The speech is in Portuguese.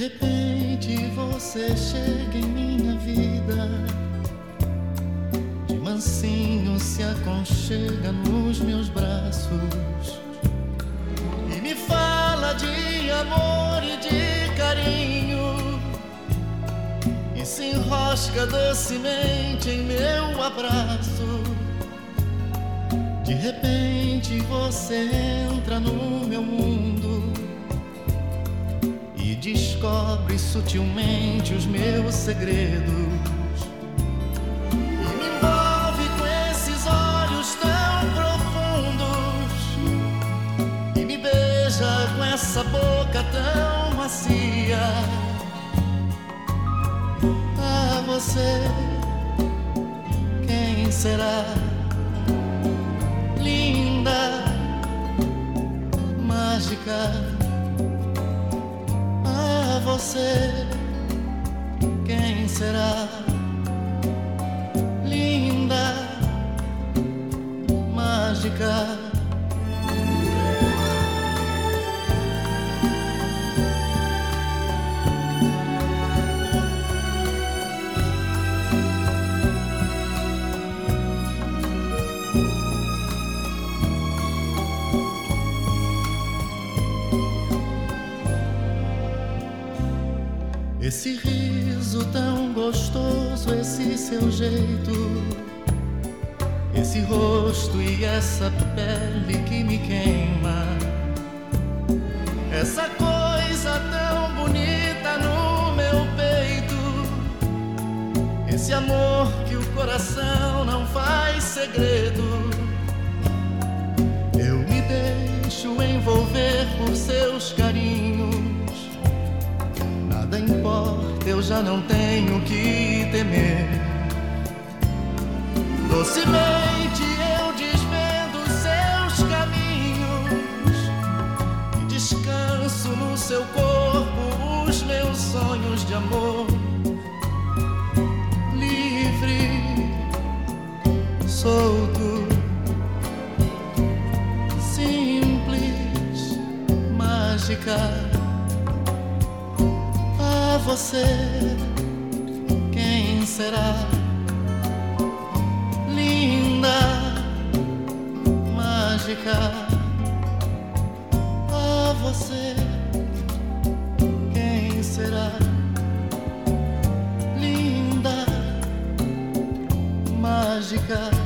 repente você chega em minha vida, de mansinho se aconchega nos meus braços e me fala de amor e de carinho, e se enrosca docemente em meu abraço. De repente você entra no meu mundo e descobre sutilmente os meus segredos, e me envolve com esses olhos tão profundos e me beija com essa boca tão macia. Ah, você, quem será? Linda, mágica. Ah, você, quem será? Linda, mágica. Esse riso tão gostoso, esse seu jeito, esse rosto e essa pele que me queima, essa coisa tão bonita no meu peito, esse amor que o coração não faz segredo. Eu me deixo envolver por seus carinhos, nada importa, eu já não tenho que temer. Docemente eu desvendo seus caminhos e descanso no seu corpo os meus sonhos de amor. Livre, solto, simples, mágica. Você, quem será? Linda, mágica. Ah, você, quem será? Linda, mágica.